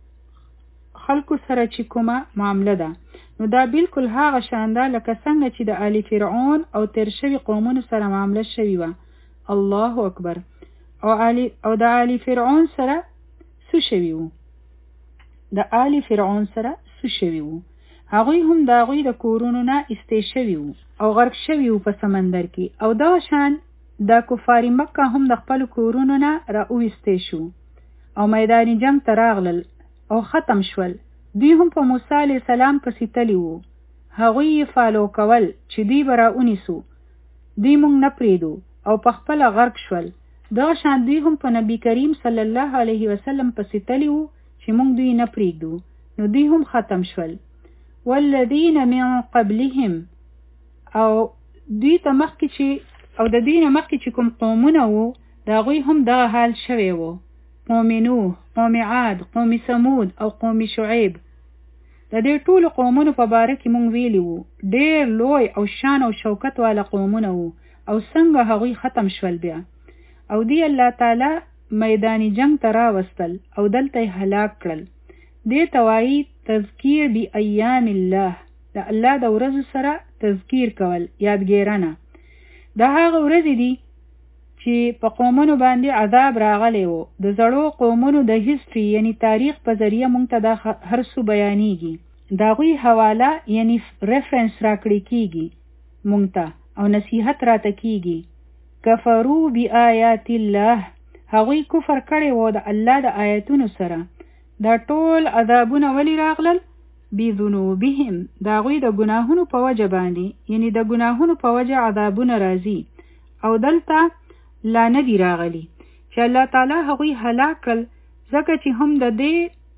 [SPEAKER 1] خلکو سره چې کومه معامله ده، نو دا بالکل هغه شان ده لکه څنګه چې د آل فرعون او تیر شوي قومونو سره معامله شوي وه. الله اکبر. او آلی او د آل فرعون سره څه شوي وو؟ د آل فرعون سره څه شوي وو؟ هغوی هم د هغوی د کورونو نه ایستې شوي وو او غرق شوي وو په سمندر کې. او دا شان د کفار مکه هم د خپلو کورونو نه را وایستې شو او میدان جنگ ته راغلل او ختم شول. دوی هم په موسی علیه السلام پسې تلي وو. هغوی یې فالو کول چې دوی به را ونیسو. دوی موږ نه پرېږدو او په خپله غرق شول. دغه شان دوی هم په نبی کریم صلی الله علیه وسلم پسې تلي وو چې موږ دوی نه پرېږدو، نو دوی هم ختم شول. والذین من قبلهم. او دوی ته مخکې چې او د دوی نه مخکې چې کوم قومونه وو د هغوی هم دغه حال شوی وو. قوم نوح، قوم عاد، قوم ثمود او قوم شعیب. د دې ټولو قومونو په باره کې مونږ ویلي وو ډېر لوی او شان او شوکت والا قومونه وو او څنګه هغوی ختم شول بیا. او دی الله تعالی میدانی جنگ ته راوستل او دلته یې هلاک کړل. دې ته وایي تذکیر بی ایام الله. د الله د ورځو سره تذکیر کول، یادګیرنه. دا هغه ورځې دي چې په قومونو باندې عذاب راغلی وو. د زړو قومونو د هیستري یعنی تاریخ په ذریعه مونږ ته دا هر څه بیانېږي، داغوی حواله یعنی ریفرنس راکړی کیږي مونږ ته او نصیحت راته کیږي. کفرو بی آیات الله، هغوی کفر کړی وو د الله د آیاتونو سره. دا ټول عذابونه ولی راغلل؟ بی ذنوبهم، داغوی د ګناهونو په وجه باندې، یعنی د ګناهونو په وجه عذابونه راځي. او دلته لا نه دی راغلی چې الله تعالی هغوی هلاک کړل، ځکه چې هم د دې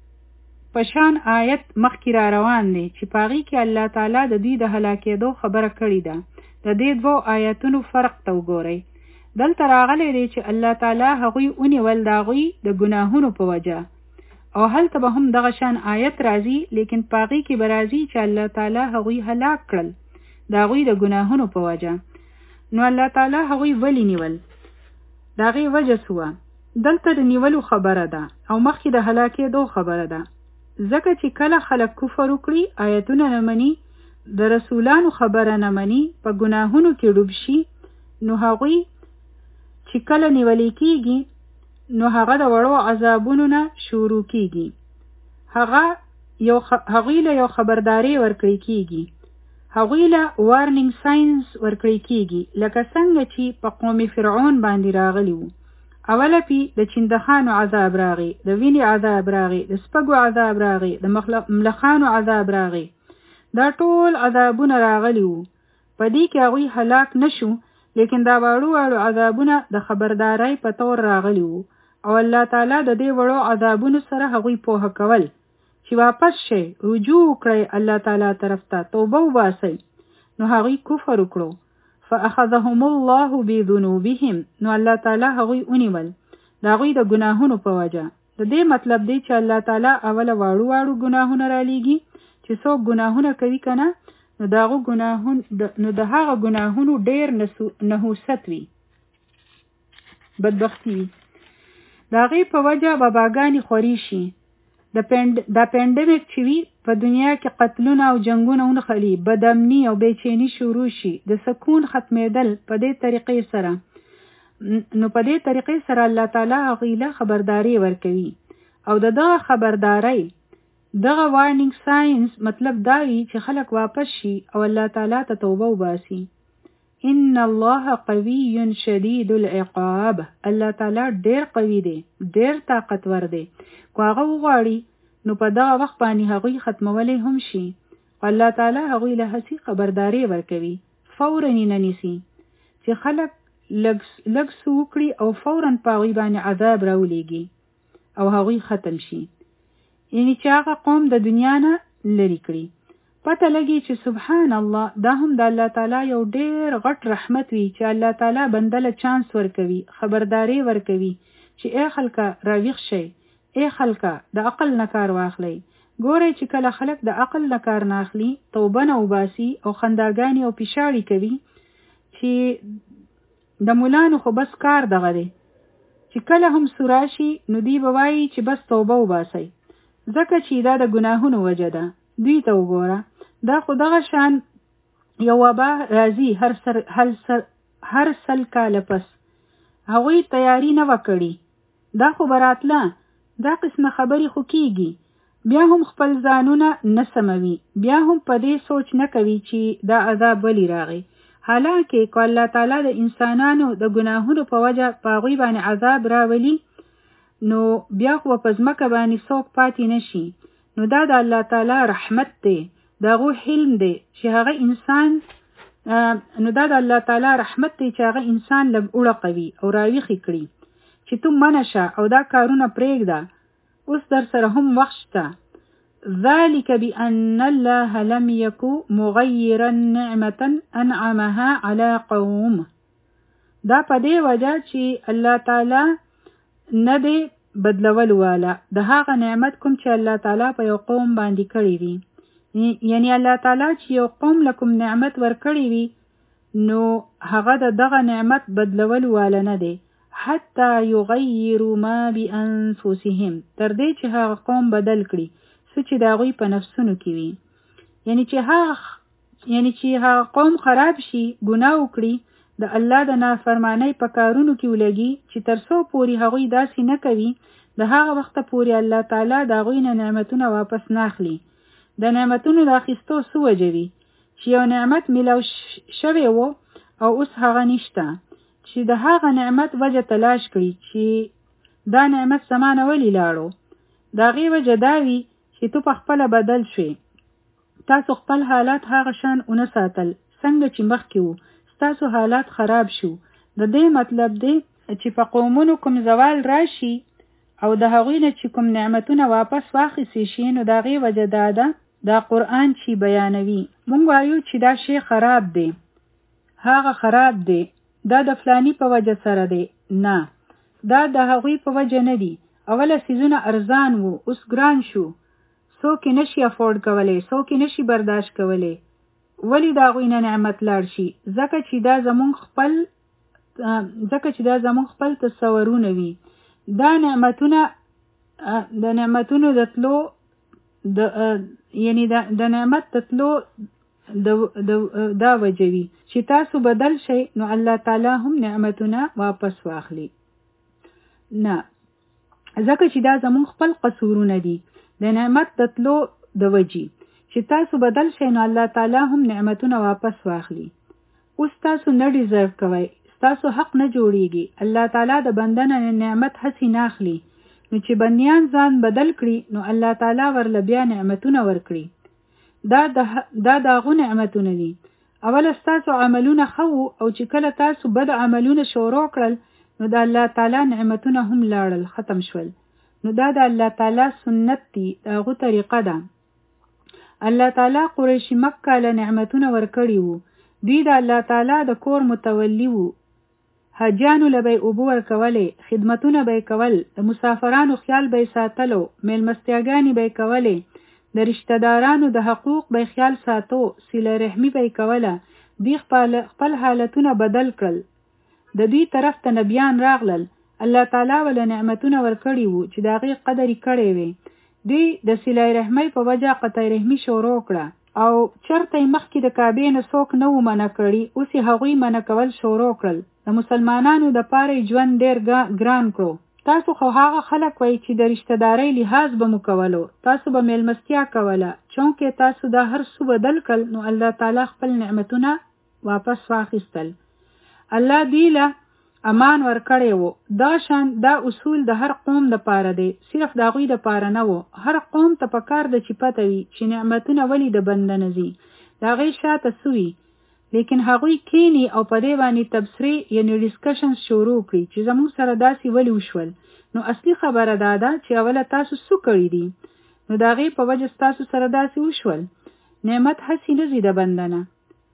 [SPEAKER 1] پشان آیت مخکې را روان دی چې پاغي کې الله تعالی د دې د هلاکېدو خبره کړې ده. د دې دوه آیاتونو فرق ته وګورئ. دلته راغلی دی چې الله تعالی هغوی ونیول د هغوی د ګناهونو په وجه، او هلته به هم دغه شان آیت راځي، لیکن پاغي کې به راځي چې الله تعالی هغوی هلاک کړل د هغوی د ګناهونو په وجه. نو الله تعالی هغوی ولی نیول؟ د هغې وجه سوه. دلته د نیولو خبره ده او مخکې د هلاکېدو خبره ده، ځکه چې کله خلک کفر وکړي، آیتونه نه مني، د رسولانو خبره نه مني، په ګناهونو کې ډوب شي، نو هغوی چې کله نیولې کېږي نو هغه د وړو عذابونو نه شروع کېږي. هغه یو خ... هغوی له یو خبرداري ورکړی کېږي، هغوی له وارنینګ ساینس ورکړی کېږي، لکه څنګه چې په قوم فرعون باندې راغلی وو. اوله پی د چندخانو عذاب راغی، د وینې عذاب راغی، د سپګو عذاب راغی، د ملخانو عذاب راغی. دا ټول عذابونه راغلی وو. په دې کې هغوی هلاک نشو، لیکن دا واړو واړو عذابونه د خبردارۍ په تور راغلی وو، او الله تعالی د دې وړو عذابونو سره هغوی پوهه کول چې واپس شي، رجوع کړئ الله تعالی طرف ته، توبه وباسئ. نو هغوی کفر وکړو، فاخذهم الله بذنوبهم، نو الله تعالی هغوی ونیول د هغوی د ګناهونو په وجه. د دې مطلب دی چې الله تعالی اوله واړو واړو ګناهونه را لیږي، چې څوک ګناهونه کوي کنه، نو د هغو ګناهون نو د هغه ګناهونو ډیر نحوست وي، بدبختی وي. د هغې په وجه باباګانې خوري شي. د پند دا پندمیک چې وي په دنیا کې قتلونه او جنگونه ونخلي، بدامني او بیچینی شروع شي، د سکون ختمېدل په دې طریقې سره. نو په دې طریقې سره الله تعالی هغوی له خبرداري ورکوي، او د دغه خبردارۍ دغه وارنینګ ساینس مطلب دا وي چې خلک واپس شي او الله تعالی ته توبه وباسي. ان الله قوي شدید العقاب، الله تعالی ډیر قوي دی، ډیر طاقتور دی. کو هغه وغواړي نو په دغه وخت باندې هغوی ختمولی هم شي. الله تعالی هغوی له هسې خبرداري ورکوي، فورا یې نه نیسي چې خلک لږ څه وکړي او فورا په هغوی باندې عذاب راولېږي او هغوی ختم شي، یعنی چې هغه قوم د دنیا نه لرې کړي. پته لګي چې سبحان الله، دا هم د الله تعالی یو ډیر غټ رحمت وي چې الله تعالی بندله چانس ورکوي، خبرداري ورکوي چې ای خلکه راویښ شئ، ای خلکه د عقل نه کار واخلئ. ګورئ چې کله خلک د عقل نه کار نه اخلي، توبه نه وباسي او خنداګانې او پیشاړي کوي چې د مولانو خو بس کار دغه دی چې کله هم سوراشي نو دی به وایي چې بس توبه وباسئ، ځکه چې دا د ګناهونو وجه ده. دوی ته وګوره، دا خو دغه شان یو وبا راځي هر سر هر سر هر سل کاله پس، هغوی تیاری نه وکړي، دا خو براتله، دا قسمه خبرې خو کیږي، بیا هم خپل ځانونه نه سموي، بیا هم په دې سوچ نه کوي چې دا عذاب ولی راغی. حالانکه که الله تعالی د انسانانو د ګناهونو په وجه په هغوی باندې عذاب راولي، نو بیا خو په ځمکه باندې څوک پاتې نشي. نو دا د الله تعالی رحمت دی، د هغو حلم دی چې هغه انسان نو دا د الله تعالی رحمت دی چې هغه انسان لږ اوړه کوي او راویښې کړي چې تو منع شه او دا کارونه پرېږده، اوس در سره هم وخت شته. ذلك بأن الله لم يكن مغيرا نعمة أنعمها على قوم، دا په دې وجه چې الله تعالی نه دی بدلول والا د هغه نعمت کوم چې الله تعالی په یو قوم باندې کړی وي. یعنی الله تعالی چې یو قوم لکم نعمت ورکړی وي، نو هغه د دغه نعمت بدلول والا نه دی، حتی یغیروا ما بانفسهم، تر دې چې هغه قوم بدل کړي څه چې د هغوی په نفسونو کې وي. یعنی چې هغه یعنی چې هغه قوم خراب شي، ګناه وکړي، د الله د نافرمانی په کارونو کې ولګي چې تر څو پورې هغوی داسې نه کوي، د هغه وخته پورې الله تعالی د هغوی نه نعمتونه واپس نه اخلي. د نعمتونو د اخیستو څه وجه وي چې یو نعمت میلاو شوی و او اوس هغه نشته، چې د هغه نعمت وجه تلاش کړي چې دا نعمت زمانه ولی لاړو. د هغې وجه دا وي چې تو په خپله بدل شوې. تاسو خپل حالات هغه شان ونه ساتل څنګه چې مخکې وو، ستاسو حالات خراب شو. د دې مطلب دی چې په قومونو کوم زوال راشي او د هغوی نه چې کوم نعمتونه واپس واخیستل شي، نو د هغې وجه دا ده دا قرآن چې بیانوي. مونږ وایو چې دا شی خراب دی، هغه خراب دی، دا د فلانی په وجه سره دی. نه، دا د هغوی په وجه نه دی. اوله سیزونه ارزان وو، اوس ګران شو. څوک یې نشي افورډ کولی، څوک یې نشي برداشت کولی. ولی د هغوی نه نعمت لاړ شي؟ ځکه چې دا زمونږ خپل ځکه چې دا زمونږ خپل تصورونه وي. دا نعمتونه د نعمتونو د تلو د یعنی د نعمت د تلو دا وجه وي چې تاسو بدل شئ، نو الله تعالی هم نعمتونه واپس واخلي. نه، ځکه چې دا زمونږ خپل قصورونه دي د نعمت د تلو د وجې چې تاسو بدل شئ، نو الله تعالی هم نعمتونه واپس واخلي. اوس تاسو نه ډیزرو کوئ، تاسو حق نه جوړیږي. الله تعالی د بندنه نعمت هسې نه اخلي، نو چې بندیان ځان بدل کړي، نو الله تعالی ورله بیا نعمتونه ورکړي. دا د دا د هغو نعمتونه دي. اول ستاسو عملونه ښه وو او چې کله تاسو بد عملونه شروع کړل، نو د الله تعالی نعمتونه هم لاړل، ختم شول. نو دا د الله تعالی سنت دی، د هغو طریقه ده. الله تعالی قریش مکه له نعمتونه ورکړي وو. دوی د الله تعالی د کور متولی وو. حجانو له به یې اوبه ورکولې، خدمتونه به یې کول، د مسافرانو خیال به یې ساتلو، میلمستیاګانې به یې کولې، د رشته دارانو د حقوق به یې خیال ساتو، صله رحمي به یې کوله. دوی خپل حالتونه بدل کړل. د دوی طرف ته نبیان راغلل. الله تعالی وله نعمتونه ورکړي وو چې د هغې قدر یې کړی وی. دوی د صله رحمۍ په وجه قطع رحمي شروع کړه او چرته یې مخکې د کعبې نه څوک نه و منع کړي، اوس یې هغوی منع کول شروع کړل. د مسلمانانو د پاره ژوند ډېر ګران کړو. تاسو خو هغه خلک وای چې د رشته دارۍ لحاظ به مو کولو، تاسو به میلمستیا کوله. چونکې تاسو دا هر څه بدل کړل، نو الله تعالی خپل نعمتونه واپس واخیستل. الله دی له امان ورکړی وو. دا شان دا اصول د هر قوم د پاره دی، صرف د هغوی د پاره نه وو. هر قوم ته پکار ده چې پته وي چې نعمتونه ولې د بنده نه ځي، د هغې شاته څه وي. لیکن هغوی کینی او په دې باندې تبصرې یعنی ډسکشنز شروع کړي چې زموږ سره داسې ولې وشول. نو اصلي خبره دا ده چې اوله تاسو څه کړي دي، نو د هغې په وجه ستاسو سره داسې وشول. نعمت هسې نه ځي د بنده نه.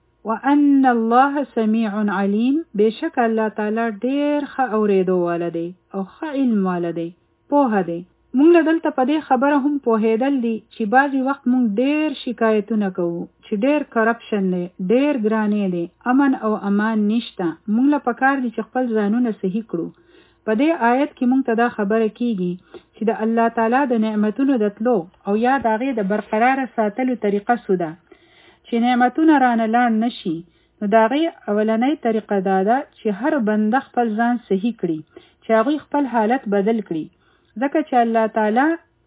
[SPEAKER 1] وان الله سمیع علیم، بېشک الله تعالی ډېر ښه اورېدو والا دی او ښه علم والا دی، پوهه دی. مونږ له دلته په دې خبره هم پوهېدل دي چې بعضې وخت مونږ ډېر شکایتونه کوو چې ډېر کرپشن دی، ډېر ګرانې دی، امن او امان نشته. مونږ له پکار دي چې خپل ځانونه صحیح کړو. په دې آیت کې مونږ ته دا خبره کیږي چې د الله تعالی د نعمتونو د تلو او یا د هغې د برقراره ساتلو طریقه څه ده چې نعمتونه رانه لاړ نشي. نو د هغې اولنۍ طریقه دا ده چې هر بنده خپل ځان صحیح کړي، چې هغوی خپل حالت بدل کړي. ځکه چې الله تعالی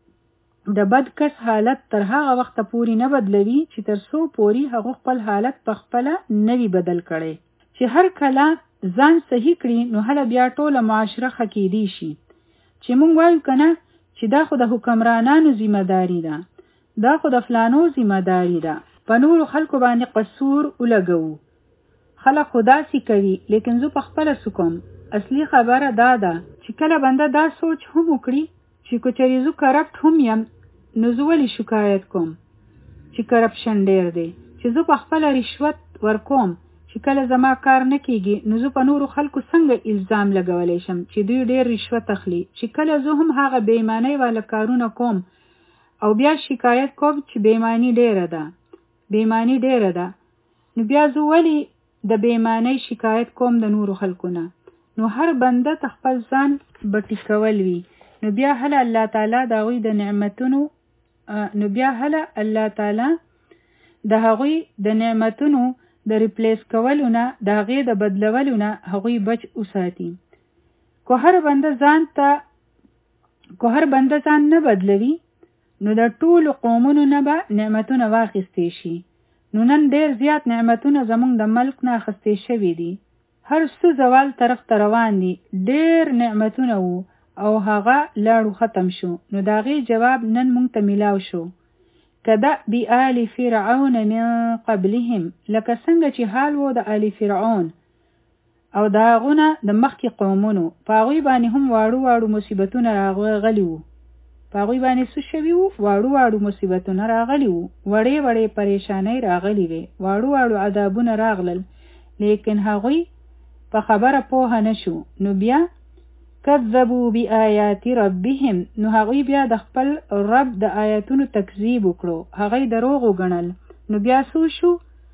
[SPEAKER 1] د بد کس حالت تر هغه وخته پورې نه بدلوي چې تر څو پورې هغه خپل حالت په خپله نه وي بدل کړی. چې هر کله ځان صحیح کړي، نو هله بیا ټوله معاشره ښه کیدی شي. چې مونږ وایو که نه چې دا خو د حکمرانانو ذمه داري ده، دا خو د فلانو ذمه داري ده، په نورو خلکو باندې قصور ولګوو. خلک خو داسې کوي، لیکن زه په خپله څه کوم؟ اصلي خبره دا ده چې کله بنده دا سوچ هم وکړي چې که چېرې زه کرپټ هم یم، نو زه ولې شکایت کوم چې کرپشن ډېر دی؟ چې زه په خپله رشوت ورکوم، چې کله زما کار نه کېږي، نو زه په نورو خلکو څنګه الزام لګولی شم چې دوی ډېر رشوت اخلي؟ چې کله زه هم هغه بېایمانۍ والا کارونه کوم او بیا شکایت کوم چې بېایماني ډېره ده، بېایماني ډېره ده، نو بیا زه ولې د بېایمانۍ شکایت کوم د نورو خلکو نه؟ نو هر بنده ته خپل ځان بټي کول وي. نو بیا هله الله تعالی د هغوی د نعمتونو نو بیا هله الله تعالی د هغوی د نعمتونو د ریپلیس کولو نه، د هغې د بدلولو نه هغوی بچ وساتي. که هر بنده ځان ته که هر بنده ځان نه بدلوي، نو د ټولو قومونو نه به نعمتونه واخیستې شي. نو نن ډېر زیات نعمتونه زمونږ د ملک نه اخیستې شوي دي. هر څه زوال طرف ته روان دي. ډېر نعمتونه وو او هغه لاړو ختم شو. نو د هغې جواب نن مونږ ته میلاو شو. کدأب آل فرعون من قبلهم، لکه څنګه چې حال وو د آل فرعون او د هغونه د مخکې قومونو، په هغوی باندې هم واړو واړو مصیبتونه راغلي وو. په هغوی باندې څه شوي وو؟ واړو واړو مصیبتونه راغلي وو، وړې وړې پریشانۍ راغلي وې، واړو واړو عذابونه راغلل، لیکن هغوی په خبره پوهه نشو. نو بیا کذبوا بآیات ربهم، نو هغوی بیا د خپل رب د آیاتونو تکذیب وکړو، هغوی دروغ وګڼل. نو بیا څه شو؟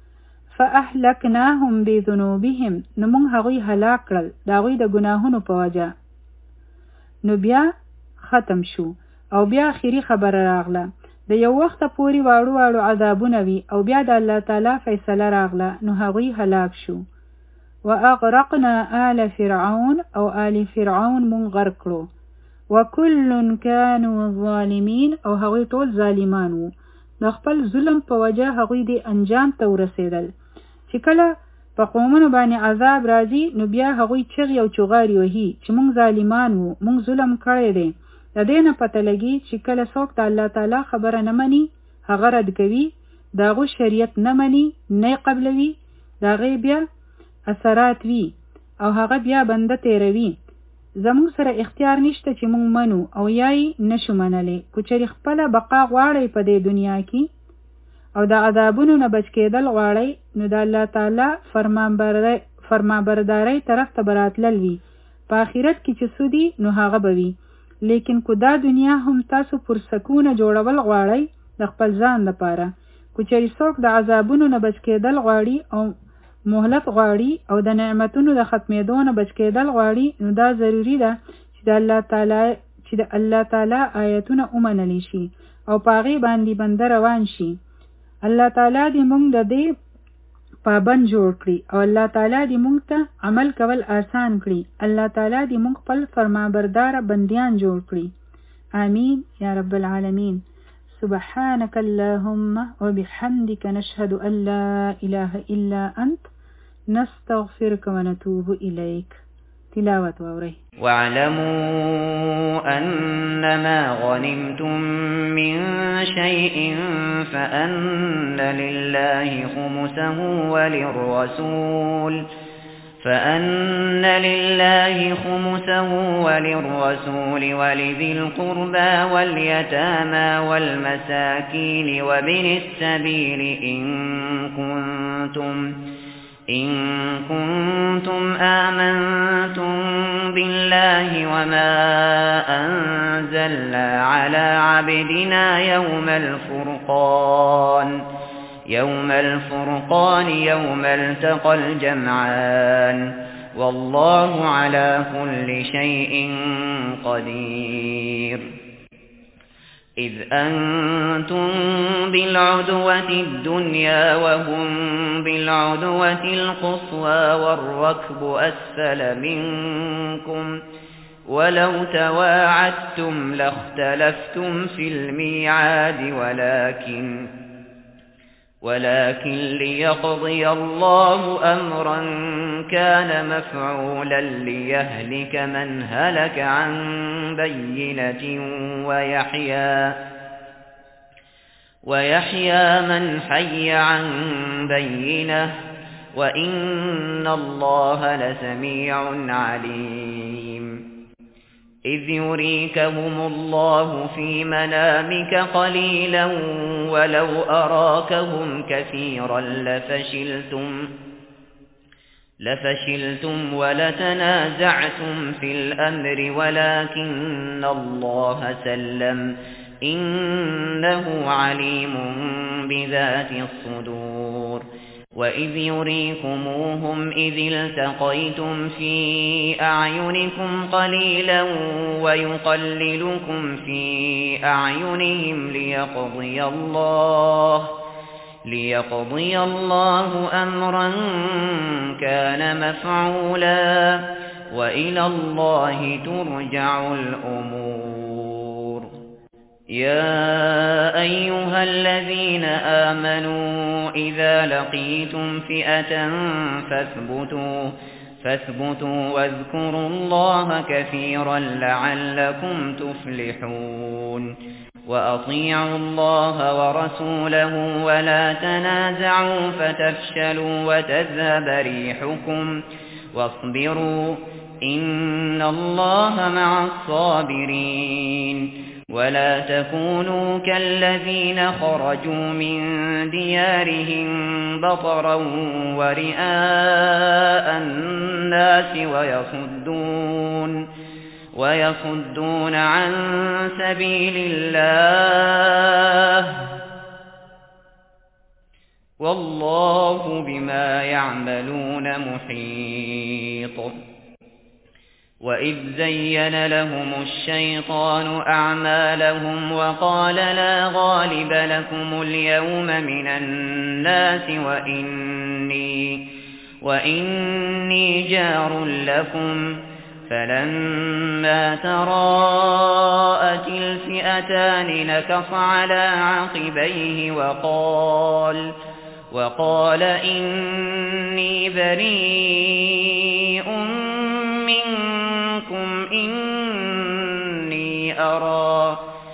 [SPEAKER 1] فأهلکناهم بذنوبهم، نو موږ هغوی هلاک کړل د هغوی د ګناهونو په وجه. نو بیا ختم شو او بیا آخري خبره راغله. د یو وخت پورې واړو واړو عذابونه وي او بیا د الله تعالی فیصله راغله، نو هغوی هلاک شو. واغرقنا آل فرعون، او آل فرعون مون غرق کړو. وکل كانوا ظالمین، او هغوی ټول ظالمان وو. د خپل ظلم په وجه هغوی د انجام ته ورسېدل. چې کله په قومونو باندې عذاب راځي نو بیا هغوی چغې او چغارې وهي چې مونږ ظالمان وو، مونږ ظلم کړی دی. د دې نه پته لګي چې کله څوک د الله تعالی خبره نه مني، هغه رد کوي، د هغو شریعت نه مني، نه قبلوي، د هغې بیا اثرات وي او هغه بیا بنده تیروي. زموږ سره اختیار نشته چې مونږ منو او یا یې نشو منلی. که چېرې خپله بقا غواړئ په دې دنیا کې او د عذابونو نه بچ کېدل غواړئ، نو د الله تعالی فرمانبردارۍ طرف ته به راتلل وي. په آخرت کې چې څه دي نو هغه به وي. لیکن که دا دنیا هم تاسو پرسکونه جوړول غواړئ د خپل ځان لپاره، که چېرې څوک د عذابونو نه بچ کېدل غواړي او مهلت غواړي او د نعمتونو د ختمېدو نه بچ کېدل غواړي، نو دا ضروري ده چې د الله تعالی چې د الله تعالی آیتونه ومنلی شي او په هغې باندې بنده روان شي. الله تعالی دې مونږ د دې پابند جوړ کړي او الله تعالی دې مونږ ته عمل کول آسان کړي. الله تعالی دې مونږ خپل فرمانبرداره بندیان جوړ کړي. آمین یا رب العالمین. سبحانك اللهم وبحمدك نشهد أن لا إله إلا أنت نستغفرك ونتوب إليك. تلاوة ووري.
[SPEAKER 2] واعلموا أنما غنمتم من شيء فأن لله خمسه وللرسول فأن لله خمسه وللرسول ولذي القربى واليتامى والمساكين وابن السبيل إن كنتم إن كنتم آمنتم بالله وما أنزلنا على عبدنا يوم الفرقان يوم الفرقان يوم التقى الجمعان والله على كل شيء قدير. إذ أنتم بالعدوة الدنيا وهم بالعدوة القصوى والركب أسفل منكم ولو تواعدتم لاختلفتم في الميعاد ولكن ولكن ليقضي الله أمرا كان مفعولا ليهلك من هلك عن بينة ويحيى ويحيى من حي عن بينة وإن الله لسميع عليم. إذ يريكهم الله في منامك قليلا ولو أراكهم كثيرا لفشلتم لفشلتم ولتنازعتم في الأمر ولكن الله سلم إنه عليم بذات الصدور. وإذ يريكموهم إذ التقيتم في أعينكم قليلا ويقللكم في أعينهم ليقضي الله ليقضي الله أمرا كان مفعولا وإلى الله ترجع الأمور. يا أيها الذين آمنوا إذا لقيتم فئة فاثبتوا فاثبتوا واذكروا الله كثيرا لعلكم تفلحون وأطيعوا الله ورسوله ولا تنازعوا فتفشلوا وتذهب ريحكم واصبروا إن الله مع الصابرين ولا تكونوا كالذين خرجوا من ديارهم بطرا ورئاء الناس ويصدون ويصدون عن سبيل الله والله بما يعملون محيط وإذ زين لهم الشيطان أعمالهم وقال لا غالب لكم اليوم من الناس وإني, وإني جار لكم فلما تراءت الفئتان نكص على عقبيه وقال وقال إني بريء منكم إني أرى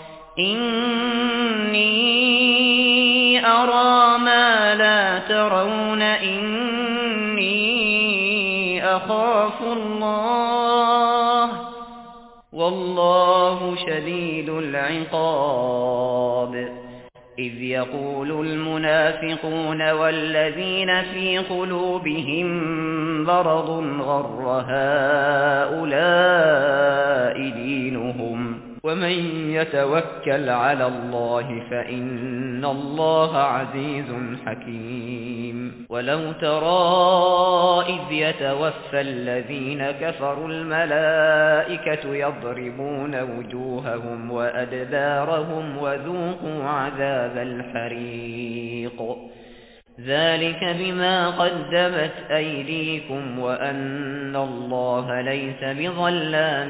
[SPEAKER 2] إني أرى ما لا ترون إني أخاف الله والله شديد العقاب إذ يقول المنافقون والذين في قلوبهم مرض غر هؤلاء دينهم ومن يتوكل على الله فإن الله عزيز حكيم ولو ترى إذ يتوفى الذين كفروا الملائكة يضربون وجوههم وأدبارهم وذوقوا عذاب الحريق ذلك بما قدمت أيديكم وأن الله ليس بظلام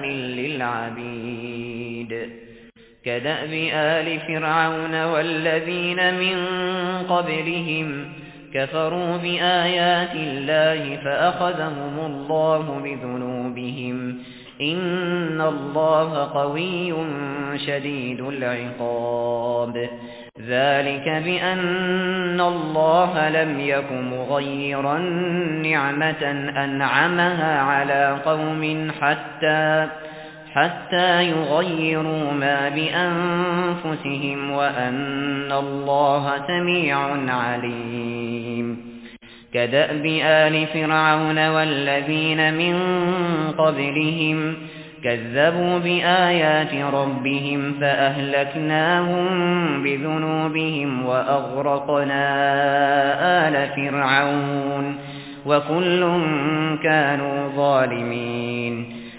[SPEAKER 2] للعبيد كدأب آل فرعون والذين من قبلهم كفروا بآيات الله فأخذهم الله بذنوبهم إن الله قوي شديد العقاب ذلك بأن الله لم يك مغيرا نعمة أنعمها على قوم حتى حتى يغيروا ما بأنفسهم وأن الله سميع عليم كدأب آل فرعون والذين من قبلهم كذبوا بآيات ربهم فأهلكناهم بذنوبهم وأغرقنا آل فرعون وكل كانوا ظالمين